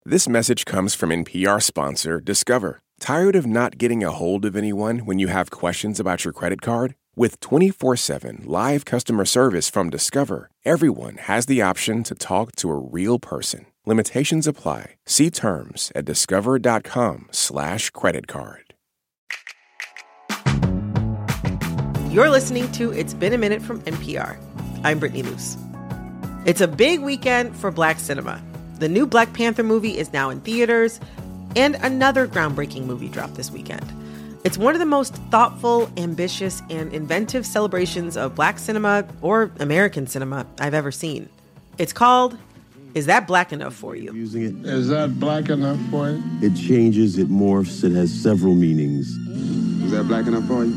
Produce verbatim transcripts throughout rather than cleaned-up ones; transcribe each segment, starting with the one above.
This message comes from N P R sponsor Discover. Tired of not getting a hold of anyone when you have questions about your credit card? With twenty-four seven live customer service from Discover, everyone has the option to talk to a real person. Limitations apply. See terms at discover.com slash credit card. You're listening to It's Been a Minute from N P R. I'm Brittany Luce. It's a big weekend for Black cinema. The new Black Panther movie is now in theaters, and another groundbreaking movie dropped this weekend. It's one of the most thoughtful, ambitious, and inventive celebrations of Black cinema, or American cinema, I've ever seen. It's called Is That Black Enough For You? Using it. Is that black enough for you? It changes, it morphs, it has several meanings. Is that black enough for you?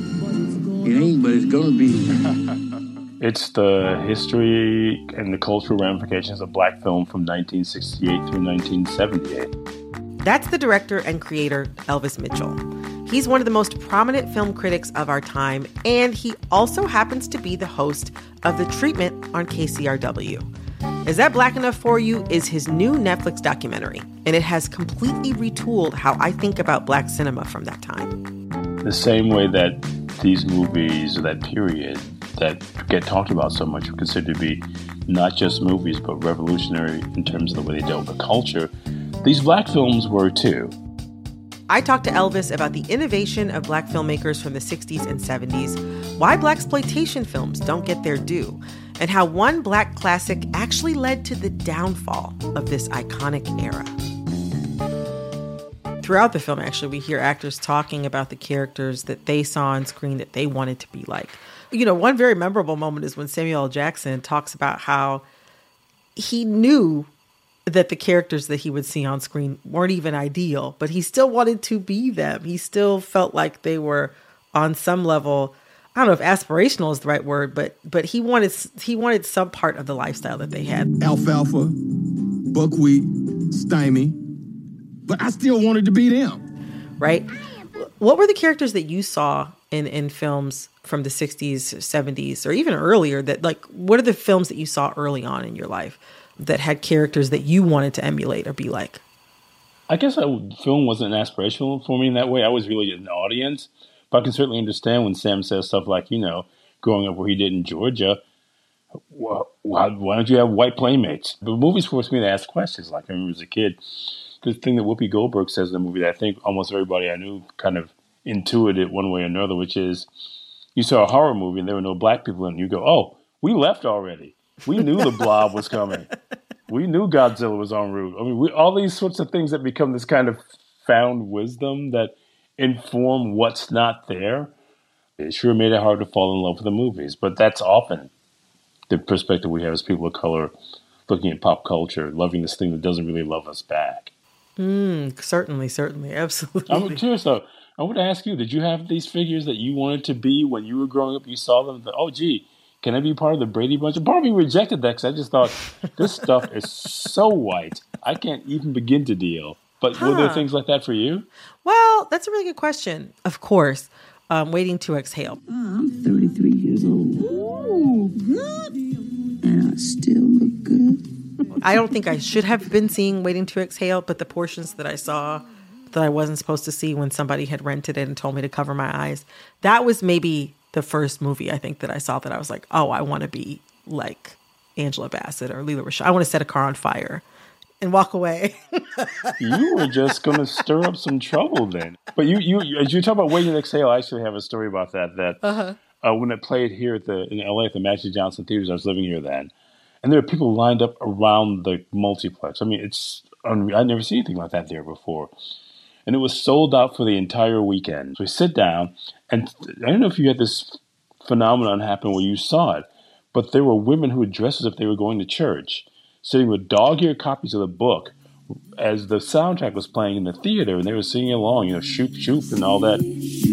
It ain't, but it's gonna be. It's the history and the cultural ramifications of Black film from nineteen sixty-eight through nineteen seventy-eight. That's the director and creator, Elvis Mitchell. He's one of the most prominent film critics of our time, and he also happens to be the host of The Treatment on K C R W. Is That Black Enough For You is his new Netflix documentary, and it has completely retooled how I think about Black cinema from that time. The same way that these movies, or that period, that get talked about so much are considered to be not just movies, but revolutionary in terms of the way they dealt with the culture. These Black films were too. I talked to Elvis about the innovation of Black filmmakers from the sixties and seventies, why Blaxploitation films don't get their due, and how one Black classic actually led to the downfall of this iconic era. Throughout the film, actually, we hear actors talking about the characters that they saw on screen that they wanted to be like. You know, one very memorable moment is when Samuel L. Jackson talks about how he knew that the characters that he would see on screen weren't even ideal, but he still wanted to be them. He still felt like they were on some level, I don't know if aspirational is the right word, but but he wanted he wanted some part of the lifestyle that they had. Alfalfa, buckwheat, stymie, but I still wanted to be them. Right? What were the characters that you saw in, in films from the sixties, seventies, or even earlier that, like, what are the films that you saw early on in your life that had characters that you wanted to emulate or be like? I guess I, film wasn't aspirational for me in that way. I was really an audience. But I can certainly understand when Sam says stuff like, you know, growing up where he did in Georgia, well, why, why don't you have white playmates? But movies forced me to ask questions. Like I remember as a kid, the thing that Whoopi Goldberg says in the movie that I think almost everybody I knew kind of intuited one way or another, which is you saw a horror movie and there were no Black people in it. And you go, oh, we left already. We knew the Blob was coming. We knew Godzilla was en route. I mean, we, all these sorts of things that become this kind of found wisdom that inform what's not there. It sure made it hard to fall in love with the movies. But that's often the perspective we have as people of color looking at pop culture, loving this thing that doesn't really love us back. Mm, certainly, certainly. Absolutely. I'm curious, though. I want to ask you, did you have these figures that you wanted to be when you were growing up? You saw them, and oh, gee, can I be part of the Brady Bunch? And part of me rejected that because I just thought, this stuff is so white. I can't even begin to deal. But huh. Were there things like that for you? Well, that's a really good question. Of course. Um, Waiting to Exhale. Oh, I'm thirty-three years old. Ooh, good. And I still look good. I don't think I should have been seeing Waiting to Exhale, but the portions that I saw that I wasn't supposed to see when somebody had rented it and told me to cover my eyes, that was maybe the first movie I think that I saw that I was like, oh, I want to be like Angela Bassett or Lela Rochon. I want to set a car on fire and walk away. You were just going to stir up some trouble then. But you, you, as you talk about Waiting to Exhale, I actually have a story about that. That uh-huh. uh, when it played here at the in L A at the Magic Johnson Theaters, I was living here then, and there were people lined up around the multiplex. I mean, it's unreal. I'd never seen anything like that there before, and it was sold out for the entire weekend. So we sit down, and I don't know if you had this phenomenon happen where you saw it, but there were women who would dress as if they were going to church, sitting with dog-eared copies of the book as the soundtrack was playing in the theater, and they were singing along, you know, shoop, shoop, and all that.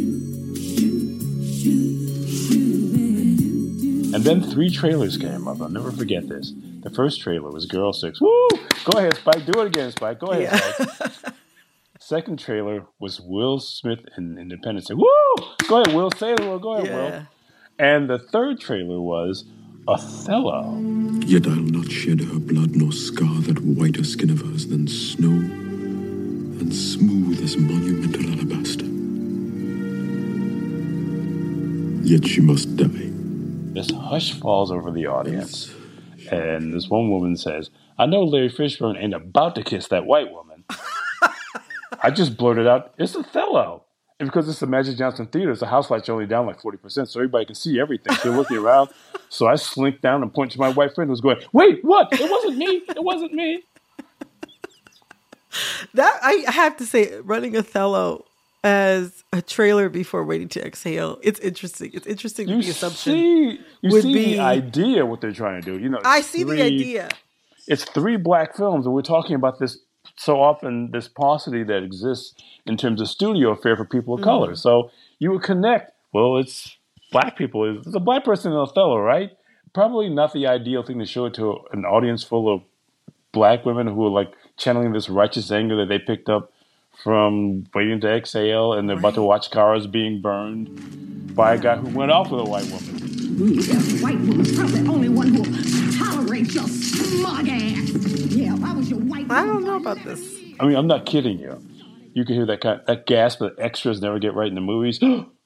And then three trailers came up. I'll never forget this. The first trailer was Girl Six. Woo! Go ahead, Spike. Do it again, Spike. Go ahead, yeah. Spike. Second trailer was Will Smith in Independence Day. Woo! Go ahead, Will. Say it, Will. Go ahead, yeah. Will. And the third trailer was Othello. Yet I'll not shed her blood nor scar that whiter skin of hers than snow and smooth as monumental alabaster. Yet she must die. This hush falls over the audience, and this one woman says, I know Larry Fishburne ain't about to kiss that white woman. I just blurted out, it's Othello. And because it's the Magic Johnson Theater, the house lights are only down like forty percent, so everybody can see everything. So they're looking around. So I slink down and point to my white friend who's going, wait, what? It wasn't me. It wasn't me. That I have to say, running Othello as a trailer before Waiting to Exhale, it's interesting. It's interesting You the assumption see, you would see be. the idea, what they're trying to do. You know, I it's see three- the idea. It's three black films, and we're talking about this so often, this paucity that exists in terms of studio fare for people of Mm. color. So you would connect, well, it's black people. It's a black person in Othello, right? Probably not the ideal thing to show it to an audience full of black women who are like channeling this righteous anger that they picked up from Waiting to Exhale, and they're about to watch cars being burned by a guy who went off with a white woman. Ooh, that white woman's probably the only one who'll tolerate your smug ass. Yeah, if I was your white I don't know about this. I mean, I'm not kidding you. You can hear that kind that gasp that extras never get right in the movies.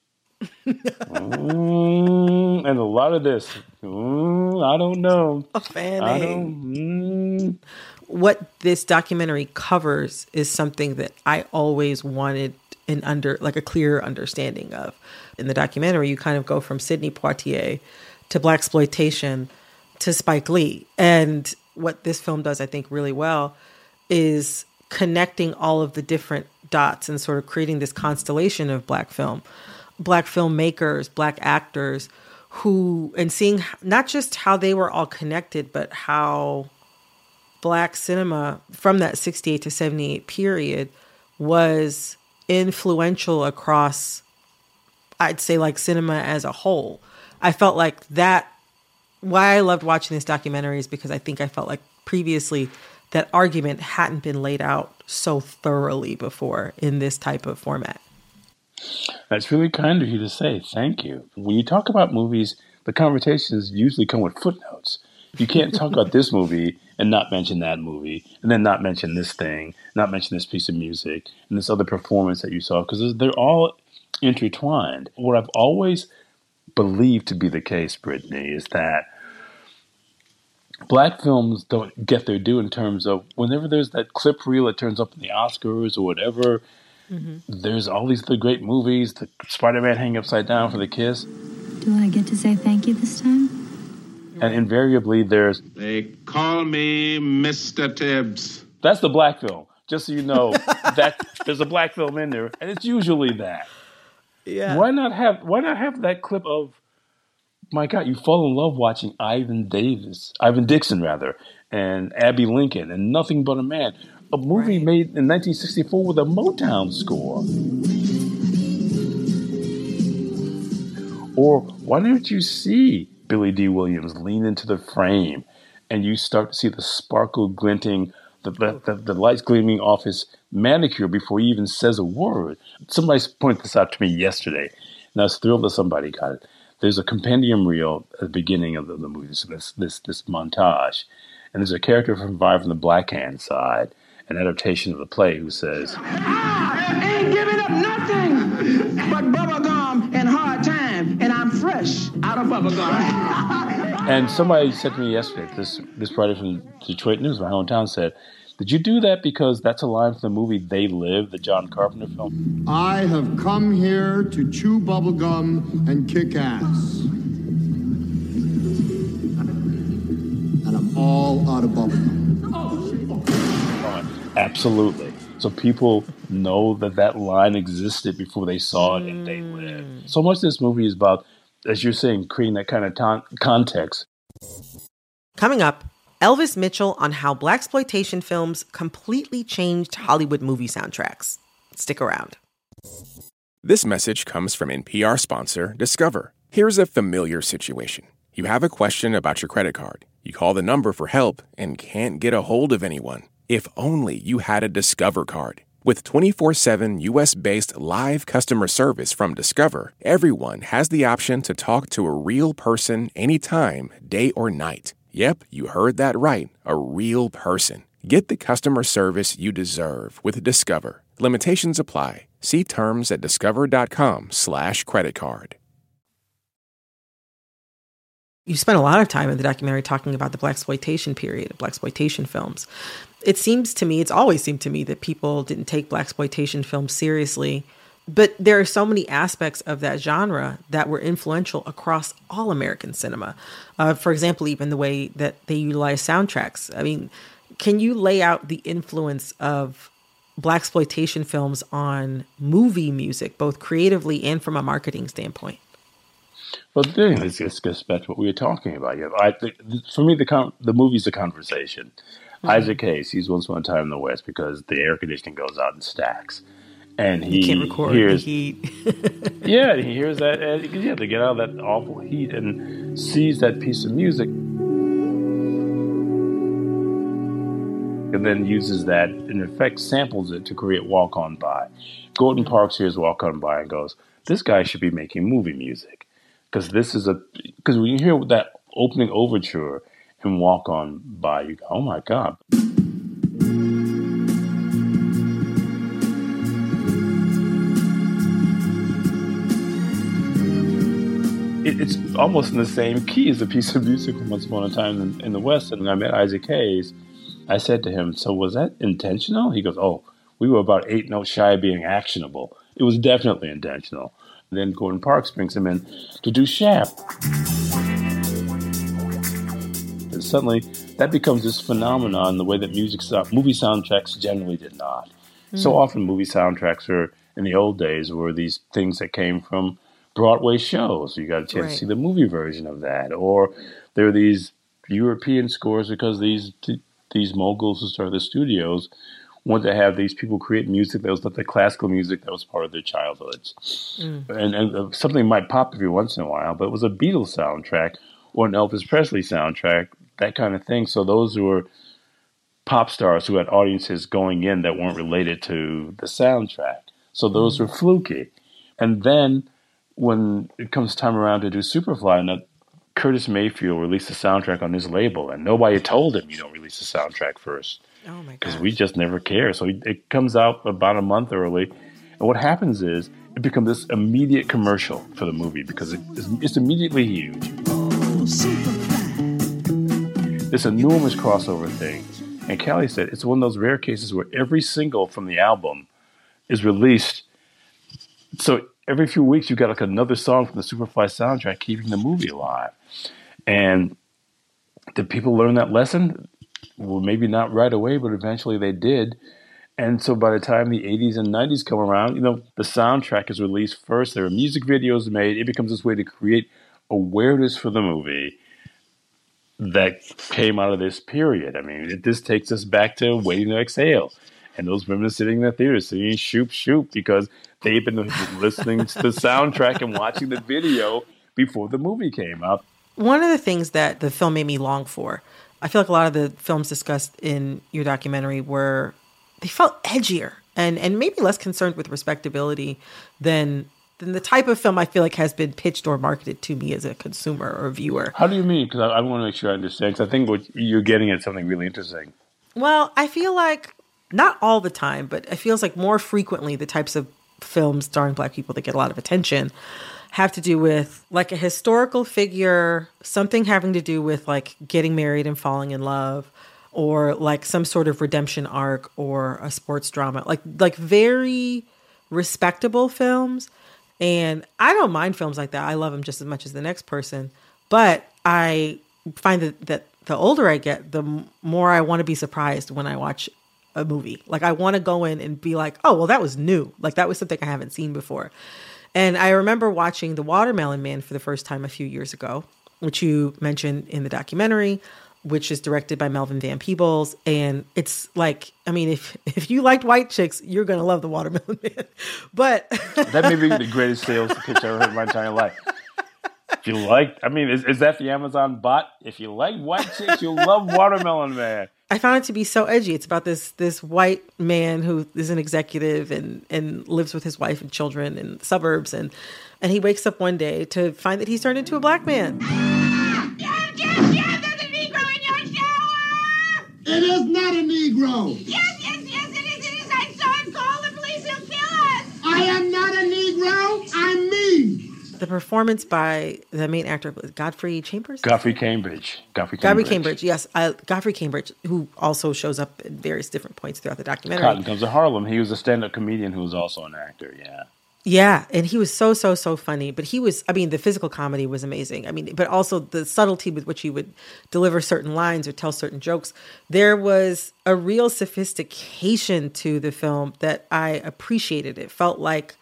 mm, and a lot of this. Mm, I don't know. A fan I A. don't. Mm. What this documentary covers is something that I always wanted an under like a clear understanding of. In the documentary, you kind of go from Sidney Poitier to blaxploitation to Spike Lee. And what this film does, I think, really well is connecting all of the different dots and sort of creating this constellation of black film, black filmmakers, black actors who, and seeing not just how they were all connected, but how black cinema from that sixty-eight to seventy-eight period was influential across, I'd say, like cinema as a whole. I felt like that, why I loved watching this documentary is because I think I felt like previously that argument hadn't been laid out so thoroughly before in this type of format. That's really kind of you to say. Thank you. When you talk about movies, the conversations usually come with footnotes. You can't talk about this movie and not mention that movie, and then not mention this thing, not mention this piece of music, and this other performance that you saw, because they're all intertwined. What I've always believed to be the case, Brittany, is that black films don't get their due in terms of whenever there's that clip reel that turns up in the Oscars or whatever, mm-hmm. there's all these other great movies, the Spider-Man hanging upside down for the kiss. Do I get to say thank you this time? And invariably there's... They call me Mister Tibbs. That's the black film. Just so you know, that there's a black film in there, and it's usually that. Yeah. Why not have Why not have that clip of, my God, you fall in love watching Ivan Davis, Ivan Dixon rather, and Abby Lincoln, and Nothing But a Man, a movie right. made in nineteen sixty-four with a Motown score. Or why don't you see Billy D. Williams lean into the frame, and you start to see the sparkle glinting, the, the, the, the lights gleaming off his manicure before he even says a word. Somebody pointed this out to me yesterday, and I was thrilled that somebody got it. There's a compendium reel at the beginning of the, the movie, so this, this, this montage, and there's a character from Vibe from the Black Hand Side, an adaptation of the play, who says, I ain't giving up nothing but bubblegum and hard time, and I'm fresh out of bubblegum. And somebody said to me yesterday, this this writer from Detroit News, my hometown, said, did you do that because that's a line from the movie They Live, the John Carpenter film? I have come here to chew bubblegum and kick ass. And I'm all out of bubblegum. Absolutely. So people know that that line existed before they saw it and They Live. So much of this movie is about, as you're saying, creating that kind of ton- context. Coming up, Elvis Mitchell on how blaxploitation films completely changed Hollywood movie soundtracks. Stick around. This message comes from N P R sponsor Discover. Here's a familiar situation. You have a question about your credit card. You call the number for help and can't get a hold of anyone. If only you had a Discover card. With twenty-four seven U S-based live customer service from Discover, everyone has the option to talk to a real person anytime, day or night. Yep, you heard that right. A real person. Get the customer service you deserve with Discover. Limitations apply. See terms at discover.com slash credit card. You spent a lot of time in the documentary talking about the blaxploitation period, blaxploitation films. It seems to me, it's always seemed to me that people didn't take blaxploitation films seriously, but there are so many aspects of that genre that were influential across all American cinema. Uh, for example, even the way that they utilize soundtracks. I mean, can you lay out the influence of blaxploitation films on movie music, both creatively and from a marketing standpoint? Well, the thing is, this gets back to what we were talking about. Yeah, I think for me, the con- the movie's a conversation. Mm-hmm. Isaac Hayes, he's Once Upon a Time in the West because the air conditioning goes out in stacks, and he you can't record hears the heat. yeah, he hears that. Uh, yeah, to get out of that awful heat and sees that piece of music, and then uses that, in effect, samples it to create Walk On By. Gordon Parks hears Walk On By and goes, "This guy should be making movie music." Because this is a, because when you hear that opening overture and Walk On By, you go, oh my God. It, it's almost in the same key as a piece of music from Once Upon a Time in, in the West. And when I met Isaac Hayes, I said to him, so was that intentional? He goes, oh, we were about eight notes shy of being actionable. It was definitely intentional. Then Gordon Parks brings him in to do Shaft. And suddenly, that becomes this phenomenon, the way that music, movie soundtracks generally did not. Mm-hmm. So often movie soundtracks are, in the old days, were these things that came from Broadway shows. You got a chance right. to see the movie version of that. Or there are these European scores because these these moguls who started the studios wanted to have these people create music that was like the classical music that was part of their childhoods. Mm. And, and something might pop every once in a while, but it was a Beatles soundtrack or an Elvis Presley soundtrack, that kind of thing. So those who were pop stars who had audiences going in that weren't related to the soundtrack. So those mm. were fluky. And then when it comes time around to do Superfly, and Curtis Mayfield released a soundtrack on his label, and nobody told him you don't release a soundtrack first. Oh my god! Because we just never care. So it comes out about a month early, and what happens is it becomes this immediate commercial for the movie because it, it's, it's immediately huge. This enormous crossover thing, and Callie said it's one of those rare cases where every single from the album is released. So every few weeks you got like another song from the Superfly soundtrack keeping the movie alive. And did people learn that lesson? Well, maybe not right away, but eventually they did. And so by the time the eighties and nineties come around, you know, the soundtrack is released first. There are music videos made. It becomes this way to create awareness for the movie that came out of this period. I mean, it, this takes us back to Waiting to Exhale. And those women sitting in the theater singing Shoop Shoop because they've been listening to the soundtrack and watching the video before the movie came out. One of the things that the film made me long for, I feel like a lot of the films discussed in your documentary were, they felt edgier and, and maybe less concerned with respectability than than the type of film I feel like has been pitched or marketed to me as a consumer or viewer. How do you mean? Because I, I want to make sure I understand, because I think what you're getting at something really interesting. Well, I feel like, not all the time, but it feels like more frequently the types of films starring Black people that get a lot of attention have to do with like a historical figure, something having to do with like getting married and falling in love, or like some sort of redemption arc or a sports drama, like like very respectable films. And I don't mind films like that. I love them just as much as the next person. But I find that, that the older I get, the more I want to be surprised when I watch a movie. Like I want to go in and be like, oh, well, that was new. Like that was something I haven't seen before. And I remember watching The Watermelon Man for the first time a few years ago, which you mentioned in the documentary, which is directed by Melvin Van Peebles. And it's like, I mean, if if you liked white chicks, you're going to love The Watermelon Man. But that may be the greatest sales pitch I've ever heard in my entire life. If you like, I mean, is, is that the Amazon bot? If you like white chicks, you'll love Watermelon Man. I found it to be so edgy. It's about this this white man who is an executive and, and lives with his wife and children in the suburbs. And, and he wakes up one day to find that he's turned into a black man. Yes, yes, yes, there's a Negro It is not a Negro. Yes, yes, yes, it is, it is. I saw him. Call the police. He'll kill us. I am not a Negro. I'm me. The performance by the main actor, Godfrey Chambers? Godfrey Cambridge. Godfrey Cambridge. Godfrey Cambridge, yes. Uh, Godfrey Cambridge, who also shows up at various different points throughout the documentary. Cotton Comes to Harlem. He was a stand-up comedian who was also an actor, yeah. Yeah, and he was so, so, so funny. But he was, I mean, the physical comedy was amazing. I mean, but also the subtlety with which he would deliver certain lines or tell certain jokes. There was a real sophistication to the film that I appreciated. It felt like,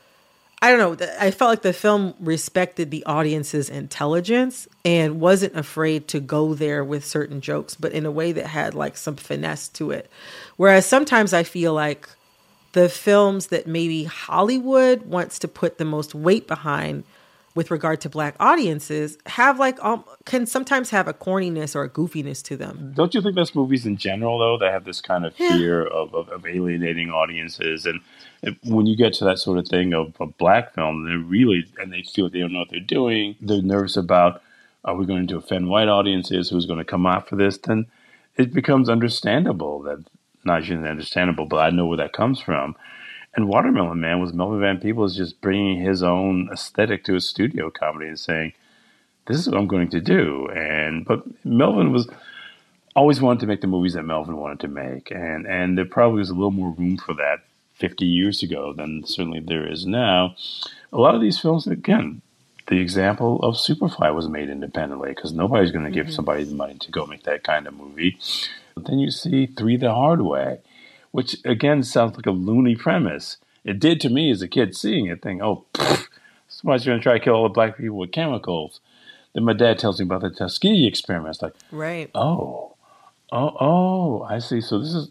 I don't know, I felt like the film respected the audience's intelligence and wasn't afraid to go there with certain jokes, but in a way that had like some finesse to it. Whereas sometimes I feel like the films that maybe Hollywood wants to put the most weight behind with regard to Black audiences have like, um, can sometimes have a corniness or a goofiness to them. Don't you think that's movies in general, though, that have this kind of fear yeah. of, of, of alienating audiences? And it, when you get to that sort of thing of a Black film, they really, and they feel they don't know what they're doing, they're nervous about, are we going to offend white audiences? Who's going to come after this? Then it becomes understandable that, not even understandable, but I know where that comes from. And Watermelon Man was Melvin Van Peebles just bringing his own aesthetic to a studio comedy and saying, this is what I'm going to do. And but Melvin was always wanted to make the movies that Melvin wanted to make. And, and there probably was a little more room for that fifty years ago than certainly there is now. A lot of these films, again, the example of Superfly was made independently because nobody's going to mm-hmm. give somebody the money to go make that kind of movie. But then you see Three the Hard Way, which, again, sounds like a loony premise. It did to me as a kid seeing it, thinking, oh, pfft, somebody's going to try to kill all the Black people with chemicals. Then my dad tells me about the Tuskegee experiment. It's like, right. oh, oh, oh, I see. So this is,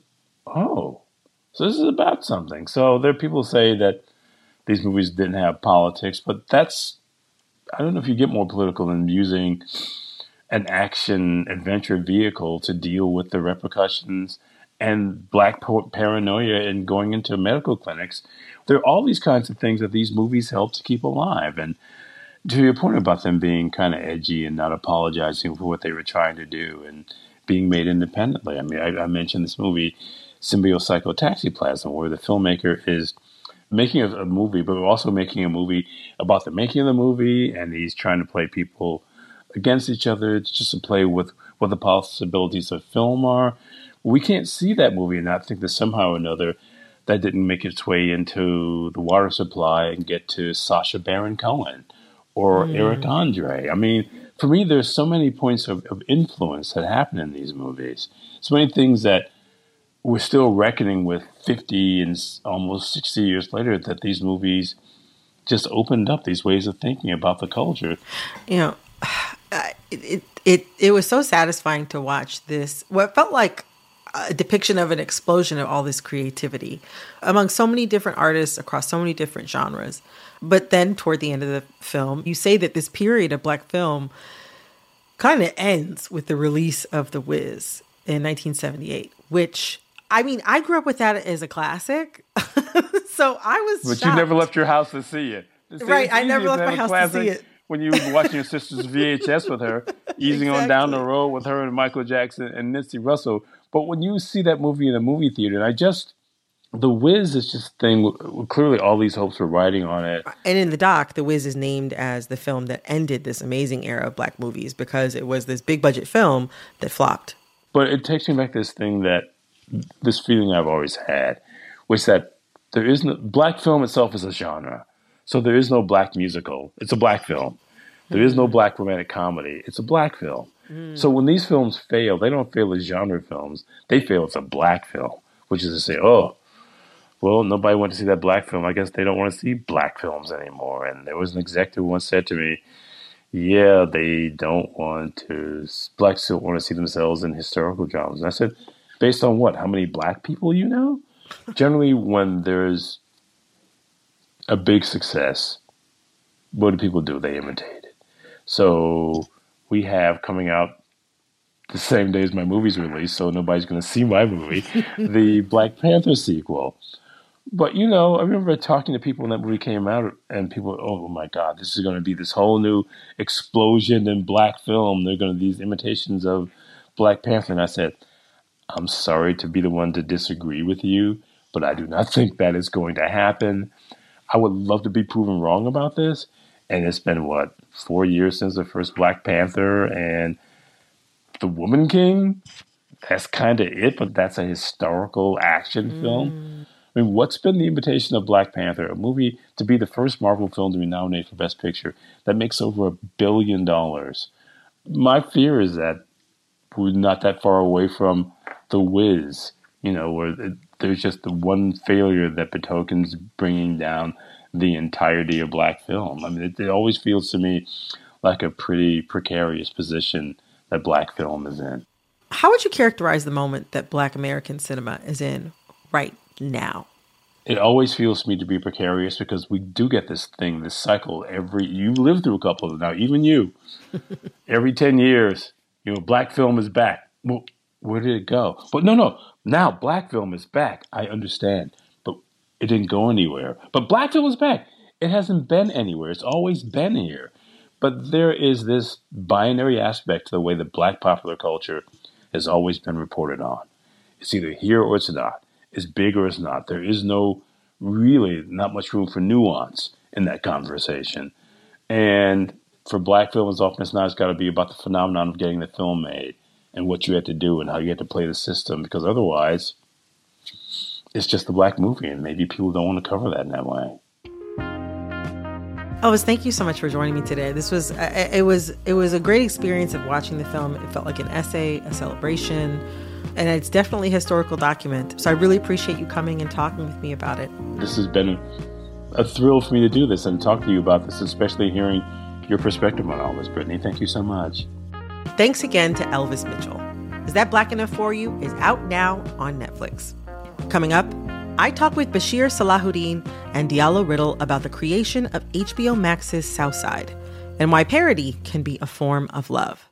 oh, so this is about something. So there are people who say that these movies didn't have politics, but that's, I don't know if you get more political than using an action adventure vehicle to deal with the repercussions and Black paranoia and going into medical clinics. There are all these kinds of things that these movies help to keep alive. And to your point about them being kind of edgy and not apologizing for what they were trying to do and being made independently. I mean, I, I mentioned this movie, Symbio Psychotaxiplasm, where the filmmaker is making a, a movie, but also making a movie about the making of the movie, and he's trying to play people against each other. It's just to play with what the possibilities of film are. We can't see that movie and not think that somehow or another that didn't make its way into the water supply and get to Sacha Baron Cohen or mm. Eric Andre. I mean, for me, there's so many points of, of influence that happen in these movies. So many things that we're still reckoning with fifty and almost sixty years later that these movies just opened up these ways of thinking about the culture. You know, it it it, it was so satisfying to watch this. What felt like a depiction of an explosion of all this creativity among so many different artists across so many different genres. But then toward the end of the film, you say that this period of Black film kind of ends with the release of The Wiz in nineteen seventy-eight, which, I mean, I grew up with that as a classic. So I was But shocked. You never left your house to see it. It's right, I never to left my house to see it. When you were watching your sister's V H S with her, easing exactly. on down the road with her and Michael Jackson and Nipsey Russell. But when you see that movie in a movie theater, and I just, The Wiz is just a thing, clearly all these hopes were riding on it. And in the doc, The Wiz is named as the film that ended this amazing era of Black movies because it was this big budget film that flopped. But it takes me back to this thing that, this feeling I've always had, which that there is no, Black film itself is a genre. So there is no Black musical. It's a Black film. There is no Black romantic comedy. It's a Black film. Mm. So when these films fail, they don't fail as genre films. They fail as a Black film, which is to say, oh, well, nobody went to see that Black film. I guess they don't want to see Black films anymore. And there was an executive who once said to me, yeah, they don't want to, Blacks don't want to see themselves in historical dramas. And I said, based on what? How many Black people you know? Generally, when there's a big success, what do people do? They imitate it. So we have coming out the same day as my movie's released, so nobody's going to see my movie, the Black Panther sequel. But, you know, I remember talking to people when that movie came out, and people, oh, my God, this is going to be this whole new explosion in Black film. They're going to be these imitations of Black Panther. And I said, I'm sorry to be the one to disagree with you, but I do not think that is going to happen. I would love to be proven wrong about this. And it's been, what, four years since the first Black Panther and The Woman King? That's kind of it, but that's a historical action mm. film. I mean, what's been the invitation of Black Panther, a movie to be the first Marvel film to be nominated for Best Picture that makes over a billion dollars? My fear is that we're not that far away from The Wiz, you know, where there's just the one failure that betokens bringing down the entirety of Black film. I mean, it, it always feels to me like a pretty precarious position that Black film is in. How would you characterize the moment that Black American cinema is in right now? It always feels to me to be precarious because we do get this thing, this cycle every, you lived through a couple of them now, even you, every ten years, you know, Black film is back. Well, where did it go? But no, no, now Black film is back. I understand, but it didn't go anywhere. But Black film is back. It hasn't been anywhere. It's always been here. But there is this binary aspect to the way that Black popular culture has always been reported on. It's either here or it's not. It's big or it's not. There is no, really, not much room for nuance in that conversation. And for Black film, as often as not, it's got to be about the phenomenon of getting the film made and what you had to do and how you had to play the system, because otherwise it's just a Black movie, and maybe people don't want to cover that in that way. Elvis, thank you so much for joining me today. This was it was it was a great experience of watching the film. It felt like an essay, a celebration, and it's definitely a historical document. So I really appreciate you coming and talking with me about it. This has been a thrill for me to do this and talk to you about this, especially hearing your perspective on all this, Brittany. Thank you so much. Thanks again to Elvis Mitchell. Is That Black Enough For You is out now on Netflix. Coming up, I talk with Bashir Salahuddin and Diallo Riddle about the creation of H B O Max's Southside and why parody can be a form of love.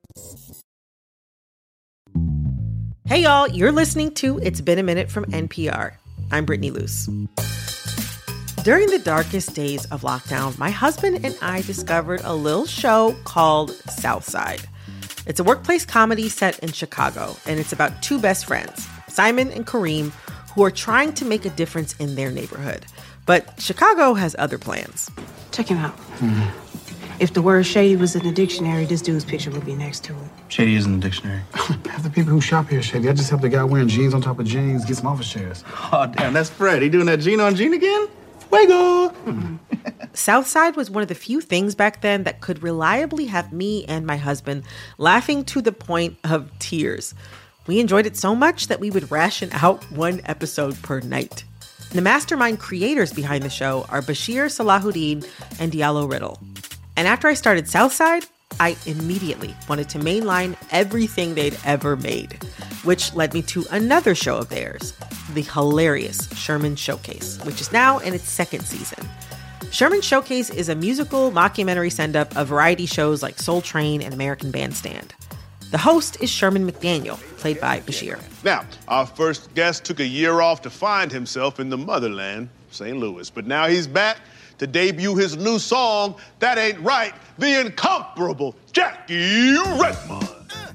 Hey y'all, you're listening to It's Been a Minute from N P R. I'm Brittany Luce. During the darkest days of lockdown, my husband and I discovered a little show called Southside. It's a workplace comedy set in Chicago, and it's about two best friends, Simon and Kareem, who are trying to make a difference in their neighborhood. But Chicago has other plans. Check him out. Mm-hmm. If the word shady was in the dictionary, this dude's picture would be next to it. Shady is in the dictionary. Half the people who shop here are shady. I just helped the guy wearing jeans on top of jeans get some office chairs. Oh, damn, that's Fred. He doing that jean on jean again? Fuego! Mm-hmm. Southside was one of the few things back then that could reliably have me and my husband laughing to the point of tears. We enjoyed it so much that we would ration out one episode per night. The mastermind creators behind the show are Bashir Salahuddin and Diallo Riddle. And after I started Southside, I immediately wanted to mainline everything they'd ever made, which led me to another show of theirs, the hilarious Sherman Showcase, which is now in its second season. Sherman Showcase is a musical mockumentary send-up of variety shows like Soul Train and American Bandstand. The host is Sherman McDaniel, played by Bashir. Now, our first guest took a year off to find himself in the motherland, Saint Louis. But now he's back to debut his new song, That Ain't Right, the incomparable Jackie Redmond.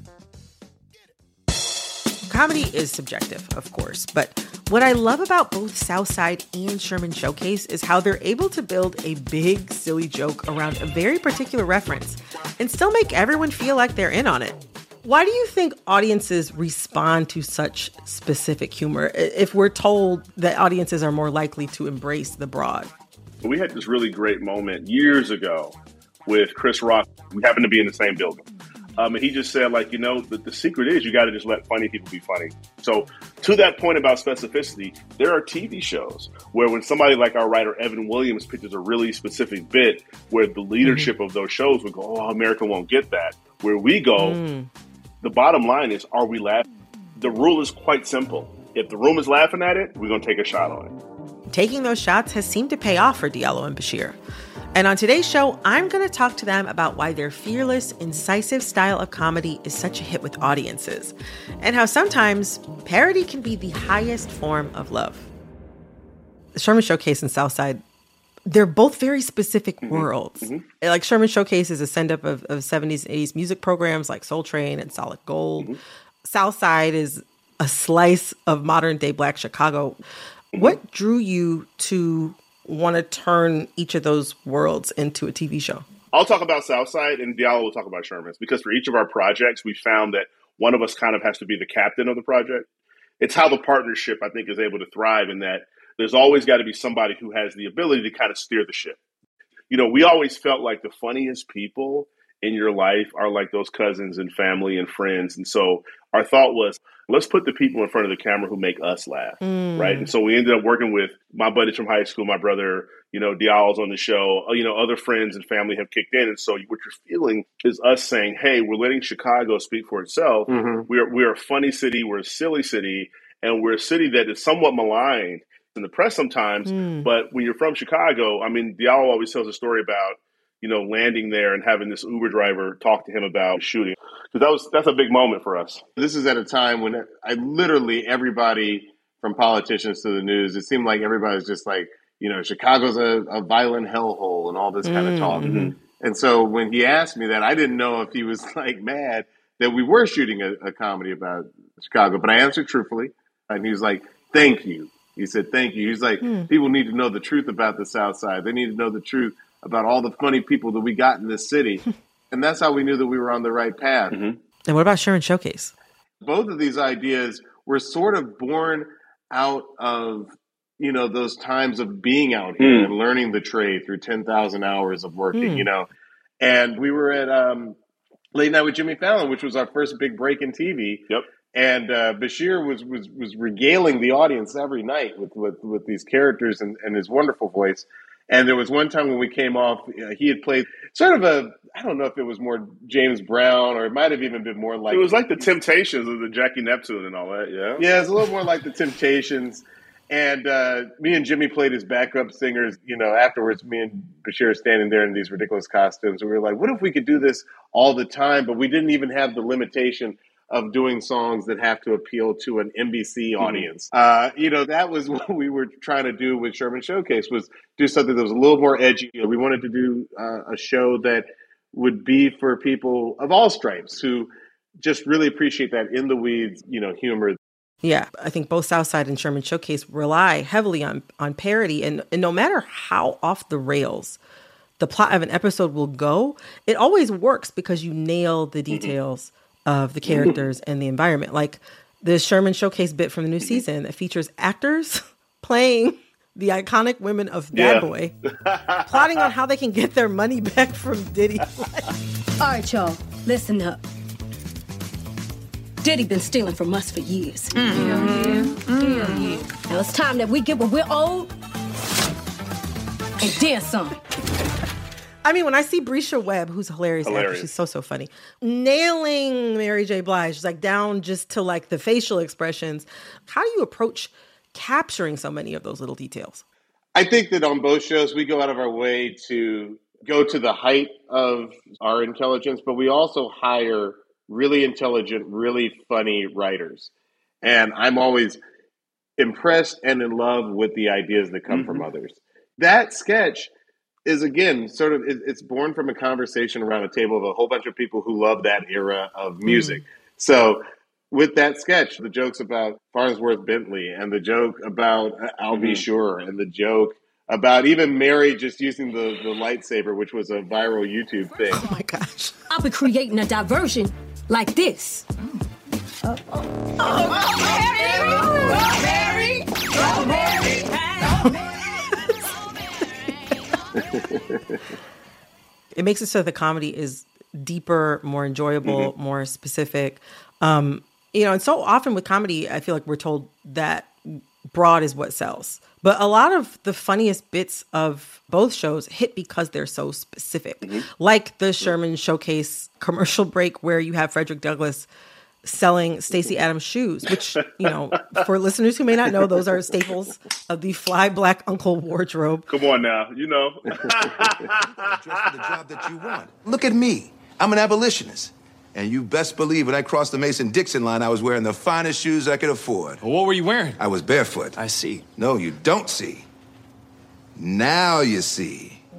Comedy is subjective, of course, but what I love about both Southside and Sherman Showcase is how they're able to build a big, silly joke around a very particular reference and still make everyone feel like they're in on it. Why do you think audiences respond to such specific humor if we're told that audiences are more likely to embrace the broad? We had this really great moment years ago with Chris Rock. We happened to be in the same building. Um, and he just said, like, you know, the, the secret is you got to just let funny people be funny. So to that point about specificity, there are T V shows where when somebody like our writer Evan Williams pitches a really specific bit where the leadership mm-hmm. of those shows would go, oh, America won't get that. Where we go, mm. the bottom line is, are we laughing? The rule is quite simple. If the room is laughing at it, we're going to take a shot on it. Taking those shots has seemed to pay off for Diallo and Bashir. And on today's show, I'm going to talk to them about why their fearless, incisive style of comedy is such a hit with audiences, and how sometimes parody can be the highest form of love. The Sherman Showcase and Southside, they're both very specific mm-hmm. worlds. Mm-hmm. Like Sherman Showcase is a send-up of, of seventies and eighties music programs like Soul Train and Solid Gold. Mm-hmm. Southside is a slice of modern day Black Chicago. What drew you to want to turn each of those worlds into a T V show? I'll talk about Southside, and Diallo will talk about Sherman's, because for each of our projects, we found that one of us kind of has to be the captain of the project. It's how the partnership, I think, is able to thrive, in that there's always got to be somebody who has the ability to kind of steer the ship. You know, we always felt like the funniest people in your life are like those cousins and family and friends. And so our thought was, let's put the people in front of the camera who make us laugh, mm. right? And so we ended up working with my buddies from high school, my brother, you know, Diallo's on the show, you know, other friends and family have kicked in. And so what you're feeling is us saying, hey, we're letting Chicago speak for itself. Mm-hmm. We're, we're a funny city. We're a silly city. And we're a city that is somewhat maligned in the press sometimes. Mm. But when you're from Chicago, I mean, Diallo always tells a story about, you know, landing there and having this Uber driver talk to him about shooting. Because that was, that's a big moment for us. This is at a time when I literally everybody from politicians to the news, it seemed like everybody's just like, you know, Chicago's a, a violent hellhole and all this kind mm, of talk. Mm-hmm. And so when he asked me that, I didn't know if he was like mad that we were shooting a, a comedy about Chicago, but I answered truthfully. And he was like, thank you. He said, thank you. He's like, mm. people need to know the truth about the South Side. They need to know the truth about all the funny people that we got in this city. And that's how we knew that we were on the right path. Mm-hmm. And what about Sherman Showcase? Both of these ideas were sort of born out of, you know, those times of being out here mm. and learning the trade through ten thousand hours of working, mm. you know. And we were at um, Late Night with Jimmy Fallon, which was our first big break in T V. Yep. And uh, Bashir was, was was regaling the audience every night with, with, with these characters and, and his wonderful voice. And there was one time when we came off, uh, he had played sort of a, I don't know if it was more James Brown or it might have even been more like... It was like the Temptations of the Jackie Neptune and all that, yeah? Yeah, it's a little more like the Temptations. And uh, me and Jimmy played as backup singers. You know, afterwards, me and Bashir are standing there in these ridiculous costumes. And we were like, what if we could do this all the time? But we didn't even have the limitation of doing songs that have to appeal to an N B C audience. Mm-hmm. Uh, you know, that was what we were trying to do with Sherman Showcase, was do something that was a little more edgy. You know, we wanted to do uh, a show that would be for people of all stripes who just really appreciate that in the weeds, you know, humor. Yeah, I think both Southside and Sherman Showcase rely heavily on on parody. And, and no matter how off the rails the plot of an episode will go, it always works because you nail the details mm-hmm. of the characters and the environment. Like the Sherman Showcase bit from the new season that features actors playing the iconic women of Bad yeah. Boy, plotting on how they can get their money back from Diddy. All right, y'all, listen up. Diddy been stealing from us for years. Mm. Hell yeah. Mm. Hell yeah. Now it's time that we get what we're owed and then some. I mean, when I see Brescia Webb, who's hilarious, hilarious. Actor, she's so, so funny, nailing Mary J. Blige, she's like down just to like the facial expressions. How do you approach capturing so many of those little details? I think that on both shows, we go out of our way to go to the height of our intelligence, but we also hire really intelligent, really funny writers. And I'm always impressed and in love with the ideas that come mm-hmm. from others. That sketch is, again, sort of, it's born from a conversation around a table of a whole bunch of people who love that era of music. Mm. So with that sketch, the jokes about Farnsworth Bentley and the joke about I'll mm-hmm. Be Sure and the joke about even Mary just using the, the lightsaber, which was a viral YouTube thing. Oh my gosh. I'll be creating a diversion like this. Oh, oh, oh, oh, Mary! Oh, Mary! Oh, Mary! It makes it so the comedy is deeper, more enjoyable, mm-hmm. more specific. Um, you know, and so often with comedy, I feel like we're told that broad is what sells. But a lot of the funniest bits of both shows hit because they're so specific. Mm-hmm. Like the Sherman Showcase commercial break where you have Frederick Douglass selling Stacey Adams shoes, which, you know, for listeners who may not know, those are staples of the fly black uncle wardrobe. Come on now, you know. Dress for the job that you want. Look at me. I'm an abolitionist. And you best believe when I crossed the Mason-Dixon line, I was wearing the finest shoes I could afford. Well, what were you wearing? I was barefoot. I see. No, you don't see. Now you see.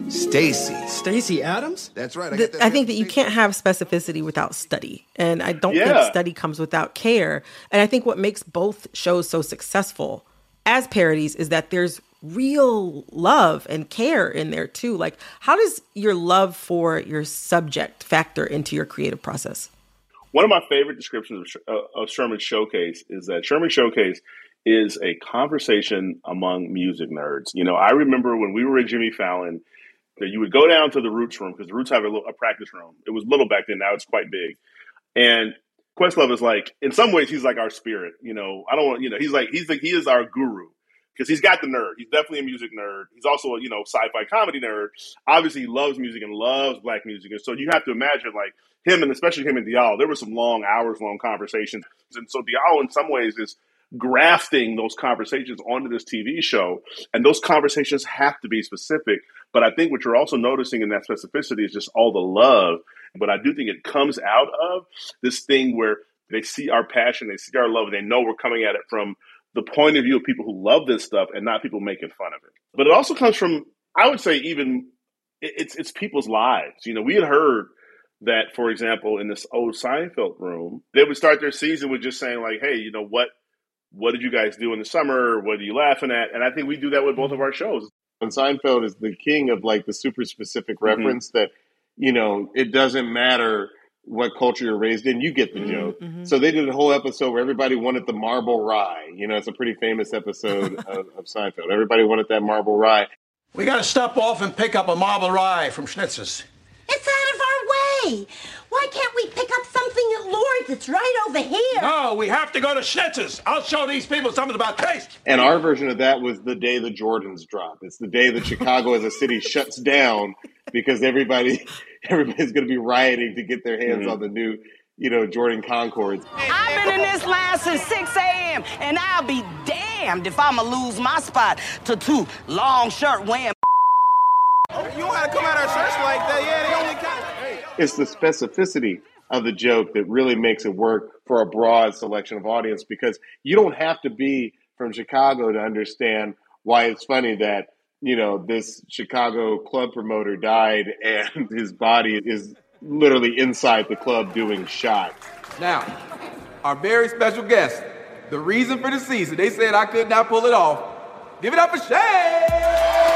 Stacy. Stacy Adams? That's right. I, The- got that I think that you can't have specificity without study. And I don't Yeah. think study comes without care. And I think what makes both shows so successful as parodies is that there's real love and care in there too. Like, how does your love for your subject factor into your creative process? One of my favorite descriptions of, Sh- uh, of Sherman Showcase is that Sherman Showcase is a conversation among music nerds. You know, I remember when we were at Jimmy Fallon, that you would go down to the Roots room, because the Roots have a, little, a practice room. It was little back then. Now it's quite big. And Questlove is like, in some ways, he's like our spirit. You know, I don't want, you know, he's like, he's like, he is our guru. Because he's got the nerd. He's definitely a music nerd. He's also a, you know, sci-fi comedy nerd. Obviously, he loves music and loves black music. And so you have to imagine, like, him, and especially him and Diallo, there were some long, hours-long conversations. And so Diallo, in some ways, is grafting those conversations onto this T V show. And those conversations have to be specific. But I think what you're also noticing in that specificity is just all the love. But I do think it comes out of this thing where they see our passion, they see our love, and they know we're coming at it from the point of view of people who love this stuff and not people making fun of it. But it also comes from, I would say, even it- it's it's people's lives. You know, we had heard that, for example, in this old Seinfeld room, they would start their season with just saying like, hey, you know, what what did you guys do in the summer? What are you laughing at? And I think we do that with both of our shows. And Seinfeld is the king of like the super specific reference that, you know, it doesn't matter what culture you're raised in, you get the joke. So they did a whole episode where everybody wanted the marble rye. You know, it's a pretty famous episode of, of Seinfeld. Everybody wanted that marble rye. We gotta stop off and pick up a marble rye from Schnitzer's. It's out of our way. Why can't we pick up something at Lord's that's right over here? No, we have to go to Schnitzer's. I'll show these people something about taste. And our version of that was the day the Jordans drop. It's the day that Chicago as a city shuts down because everybody, everybody's going to be rioting to get their hands on the new, you know, Jordan Concords. I've been in this line since six a.m. and I'll be damned if I'm going to lose my spot to two long shirt wearing. You don't have to come out our church like that. Yeah, they only count. Hey. It's the specificity of the joke that really makes it work for a broad selection of audience, because you don't have to be from Chicago to understand why it's funny that, you know, this Chicago club promoter died and his body is literally inside the club doing shots. Now, our very special guest, the reason for the season, they said I could not pull it off. Give it up for Shay!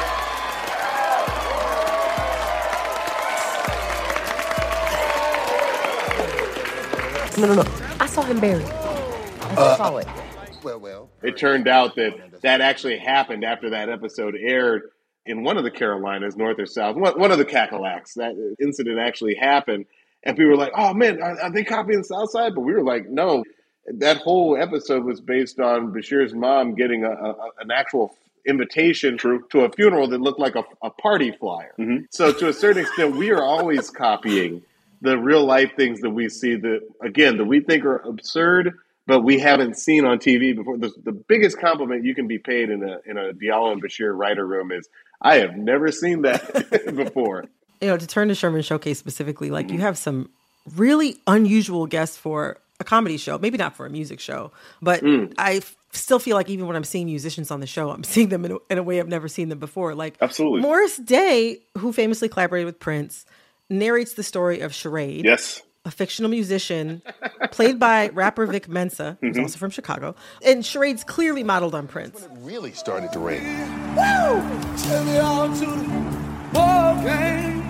No, no, no. I saw him buried. I Uh, saw it. Well, well. It turned out that that actually happened after that episode aired in one of the Carolinas, north or south, one, one of the Cackalacks. That incident actually happened. And people were like, oh, man, are, are they copying the South Side? But we were like, no. That whole episode was based on Bashir's mom getting a, a, an actual invitation True. to a funeral that looked like a, a party flyer. Mm-hmm. So to a certain extent, we are always copying the real life things that we see that, again, that we think are absurd, but we haven't seen on T V before. The, the biggest compliment you can be paid in a in a Diallo and Bashir writer room is, I have never seen that before. You know, to turn to Sherman Showcase specifically, like you have some really unusual guests for a comedy show, maybe not for a music show, but Mm. I f- still feel like even when I'm seeing musicians on the show, I'm seeing them in a, in a way I've never seen them before. Like Absolutely. Morris Day, who famously collaborated with Prince, narrates the story of Charade. Yes. A fictional musician played by rapper Vic Mensa, who's Mhm. also from Chicago. And Charade's clearly modeled on Prince. Really started to rain. Woo! Take me out to the ball game.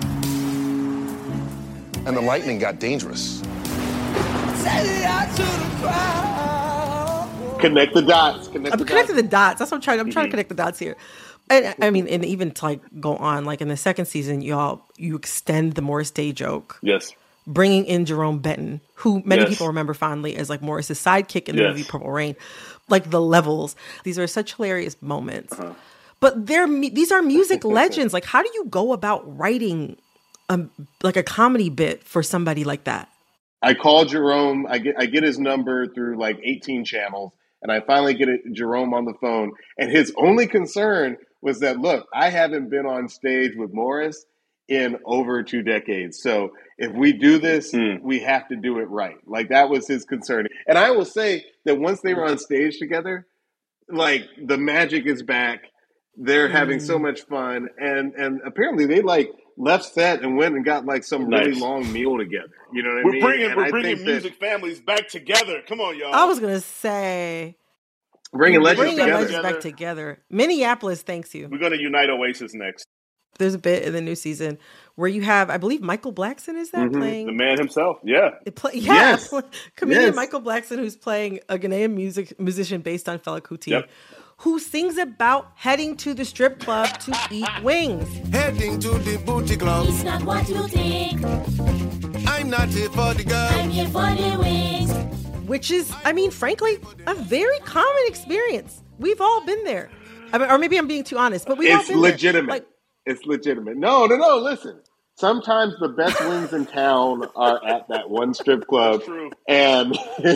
And the lightning got dangerous. Take me out to the crowd. Connect the dots. Connect I'm the connecting dots. the dots. That's what I'm trying. I'm trying to connect the dots here. And I mean, and even to like go on, like in the second season, y'all you extend the Morris Day joke. Yes. Bringing in Jerome Benton, who many Yes. people remember fondly as like Morris's sidekick in the Yes. movie Purple Rain. Like the levels, these are such hilarious moments. Uh-huh. But they're mu- these are music legends. Like, how do you go about writing a like a comedy bit for somebody like that? I call Jerome. I get I get his number through like eighteen channels, and I finally get it, Jerome on the phone. And his only concern was that, look, I haven't been on stage with Morris in over two decades. So if we do this, we have to do it right. Like that was his concern. And I will say that once they were on stage together, like the magic is back. They're Mm. having so much fun, and and apparently they like left set and went and got like some Nice. really long meal together. You know what I We're mean? bringing And we're I bringing think that music families back together. Come on, y'all. I was gonna say bringing legends bringing together. legends back together. Minneapolis thanks you. We're going to unite Oasis next. There's a bit in the new season where you have, I believe, Michael Blackson is that Mhm. playing The man himself. Yeah. It play, yeah, Yes. pl- comedian Yes. Michael Blackson, who's playing a Ghanaian music musician based on Fela Kuti, Yep. who sings about heading to the strip club to eat wings. Heading to the booty club. It's not what you think. I'm not here for the girl. I'm here for the wings. Which is, I mean, frankly, a very common experience. We've all been there. I mean, or maybe I'm being too honest, but we've all It's been legitimate. there. Like, It's legitimate. No, no, no. Listen. Sometimes the best wings in town are at that one strip club. True. And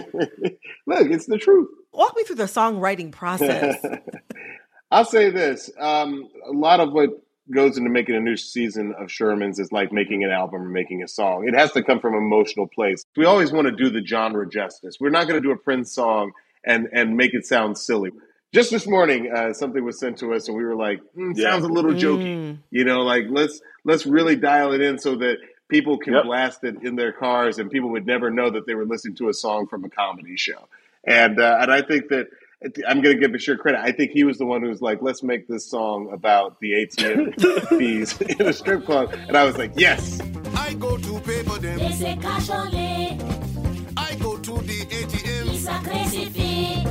look, it's the truth. walk me through the songwriting process. I'll say this. Um, a lot of what goes into making a new season of Sherman's is like making an album or making a song. It has to come from an emotional place. We always want to do the genre justice. We're not going to do a Prince song and, and make it sound silly. Just this morning, uh, something was sent to us, and we were like, mm, Yeah. "Sounds a little jokey." Mm. You know, like let's let's really dial it in so that people can Yep. blast it in their cars, and people would never know that they were listening to a song from a comedy show. And uh, and I think that I'm going to give Bashir credit. I think he was the one who was like, "Let's make this song about the A T M fees in a strip club." And I was like, "Yes." I go to pay for them. They say cash only. I go to the A T M. It's a crazy fee.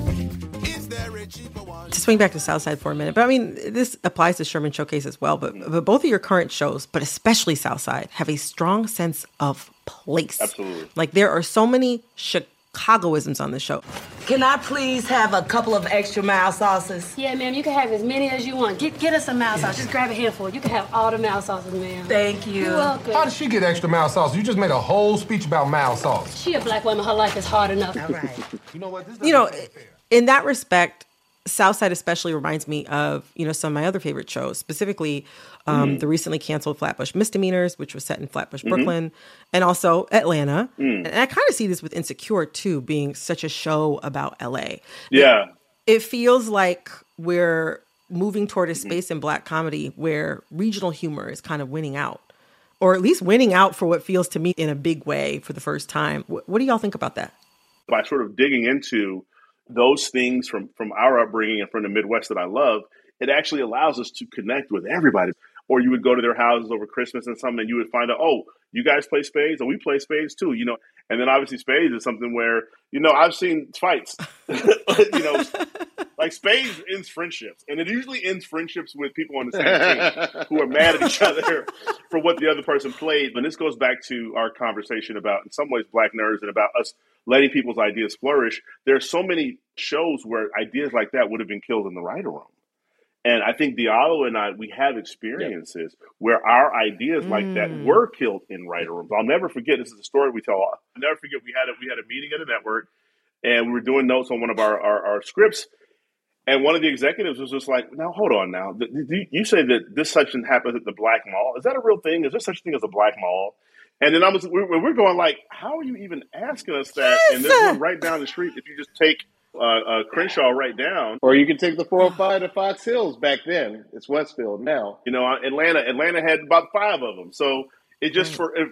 Is there a cheaper one? To swing back to Southside for a minute, but I mean, this applies to Sherman Showcase as well, but, but both of your current shows, but especially Southside, have a strong sense of place. Absolutely. Like there are so many Chicagoisms on the show. Can I please have a couple of extra mild sauces? Yeah, ma'am, you can have as many as you want. Get get us some mild sauce. Just grab a handful. You can have all the mild sauces, ma'am. Thank you. You're welcome. How did she get extra mild sauce? You just made a whole speech about mild sauce. She a black woman. Her life is hard enough. All right. You know what? This You know, doesn't sound fair. in that respect, Southside especially reminds me of, you know, some of my other favorite shows, specifically um, Mm-hmm. the recently canceled Flatbush Misdemeanors, which was set in Flatbush, Brooklyn, and also Atlanta. Mm. And I kind of see this with Insecure, too, being such a show about L A. Yeah. It feels like we're moving toward a Mm-hmm. space in Black comedy where regional humor is kind of winning out, or at least winning out for what feels to me in a big way for the first time. What, what do y'all think about that? By sort of digging into those things from, from our upbringing and from the Midwest that I love, it actually allows us to connect with everybody. Or you would go to their houses over Christmas and something, and you would find out, oh, you guys play spades, or we play spades too, you know. And then obviously spades is something where, you know, I've seen fights, you know, like spades ends friendships, and it usually ends friendships with people on the same team who are mad at each other for what the other person played. And this goes back to our conversation about, in some ways, Black nerds and about us letting people's ideas flourish. There are so many shows where ideas like that would have been killed in the writer room. And I think Diallo and I, we have experiences yeah. where our ideas like Mm. that were killed in writer rooms. I'll never forget, this is a story we tell. I'll never forget, we had a, we had a meeting at a network, and we were doing notes on one of our, our, our scripts. And one of the executives was just like, now, hold on now. You say that this section happens at the Black Mall. Is that a real thing? Is there such a thing as a Black Mall? And then I was, we're, we're going like, how are you even asking us that? Yes. And there's one right down the street. If you just take uh, uh, Crenshaw right down. Or you can take the four oh five to Fox Hills back then. It's Westfield now. You know, Atlanta, Atlanta had about five of them. So it just for... It,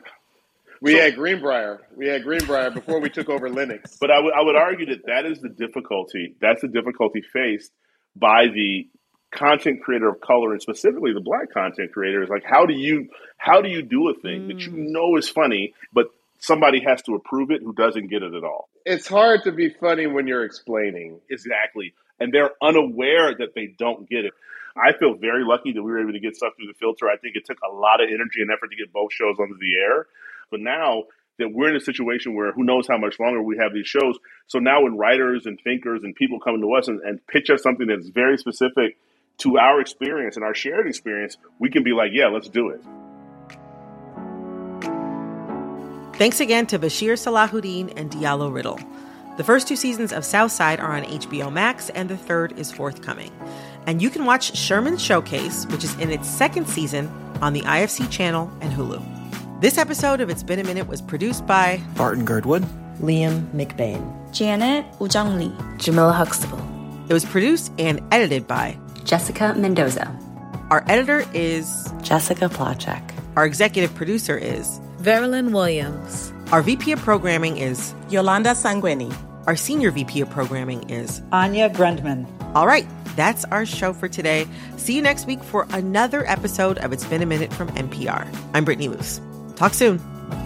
We so, had Greenbrier. We had Greenbrier before we took over Linux. But I would I would argue that that is the difficulty. That's the difficulty faced by the content creator of color, and specifically the Black content creators. Like, how do you how do you do a thing mm. that you know is funny, but somebody has to approve it who doesn't get it at all? It's hard to be funny when you're explaining. Exactly. And they're unaware that they don't get it. I feel very lucky that we were able to get stuff through the filter. I think it took a lot of energy and effort to get both shows onto the air. But now that we're in a situation where who knows how much longer we have these shows. So now when writers and thinkers and people come to us and, and pitch us something that's very specific to our experience and our shared experience, we can be like, yeah, let's do it. Thanks again to Bashir Salahuddin and Diallo Riddle. The first two seasons of Southside are on H B O Max, and the third is forthcoming. And you can watch Sherman Showcase, which is in its second season, on the I F C channel and Hulu. This episode of It's Been a Minute was produced by Barton Girdwood, Liam McBain, Janet Ujang Lee, Jamila Huxtable. It was produced and edited by Jessica Mendoza. Our editor is Jessica Plachek. Our executive producer is Verilyn Williams. Our V P of Programming is Yolanda Sanguini. Our Senior V P of Programming is Anya Grundman. All right, that's our show for today. See you next week for another episode of It's Been a Minute from N P R. I'm Brittany Luce. Talk soon.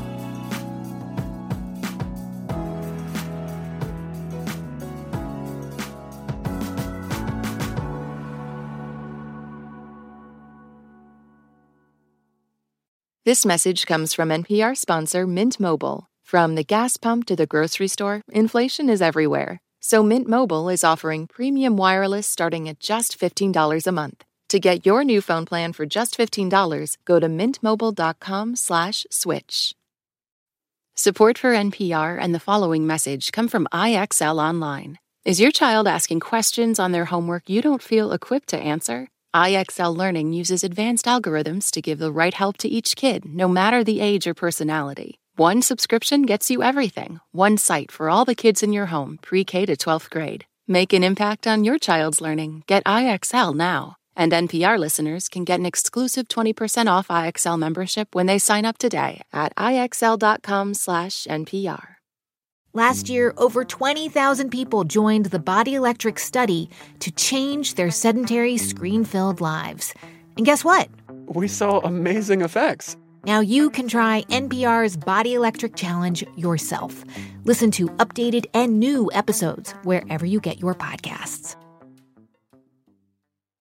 This message comes from N P R sponsor Mint Mobile. From the gas pump to the grocery store, inflation is everywhere. So Mint Mobile is offering premium wireless starting at just fifteen dollars a month. To get your new phone plan for just fifteen dollars, go to mintmobile.com slash switch. Support for N P R and the following message come from I X L Online. Is your child asking questions on their homework you don't feel equipped to answer? I X L Learning uses advanced algorithms to give the right help to each kid, no matter the age or personality. One subscription gets you everything. One site for all the kids in your home, pre-K to twelfth grade. Make an impact on your child's learning. Get I X L now. And N P R listeners can get an exclusive twenty percent off I X L membership when they sign up today at IXL.com slash NPR. Last year, over twenty thousand people joined the Body Electric study to change their sedentary, screen-filled lives. And guess what? We saw amazing effects. Now you can try N P R's Body Electric Challenge yourself. Listen to updated and new episodes wherever you get your podcasts.